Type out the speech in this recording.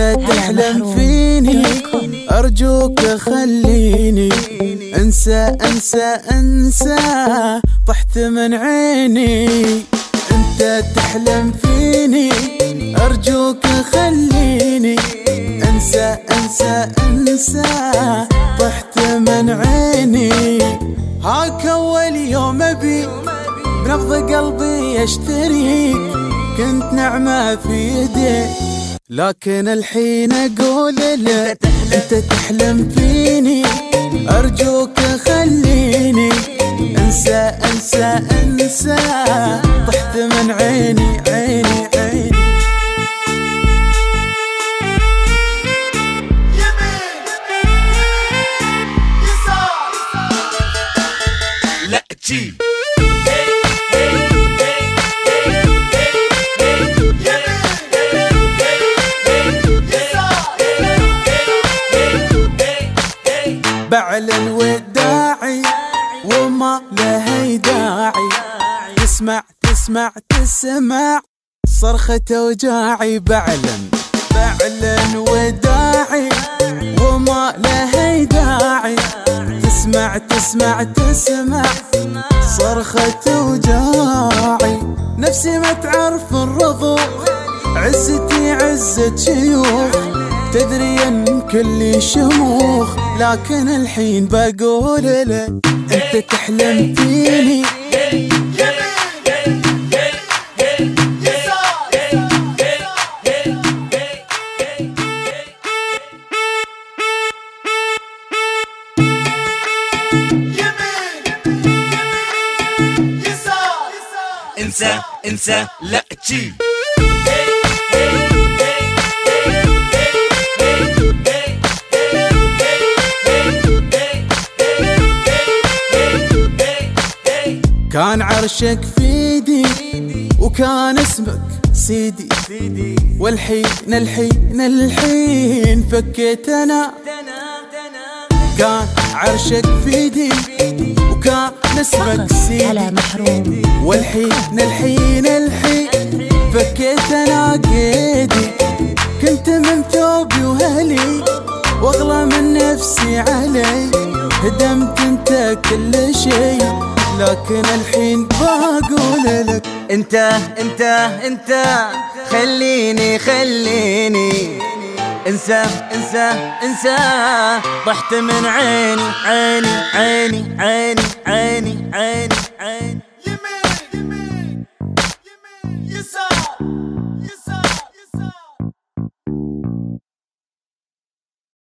انت تحلم فيني ارجوك خليني انسى انسى انسى طحت من عيني. انت تحلم فيني ارجوك خليني انسى انسى انسى طحت من عيني. هاك اول يوم ابي بنبض قلبي اشتريك، كنت نعمة في يدي لكن الحين اقول له انت تحلم فيني ارجوك خليني انسى انسى انسى طحت من عيني عيني عيني. لا تجي بعلن وداعي وما له داعي، تسمع تسمع تسمع صرخة وجاعي. بعلن وداعي وما له داعي، تسمع تسمع تسمع صرخة وجاعي. نفسي ما تعرف الرضوخ، عزتي عزة شيوخ، تدري ان كل شموخ لكن الحين بقول له انت تحلم فيني. انسى انسى لا تجي كان عرشك في ايدي وكان اسمك سيدي، والحين الحين فكيت انا. كان عرشك في ايدي وكان اسمك سيدي، والحين الحين فكيت انا قيدي. كنت من ثوبي وهلي واغلى من نفسي علي، هدمت انت كل شي لكن الحين بقول لك انت خليني انسى انسى انسى طحت من عيني عيني عيني عيني عيني عيني.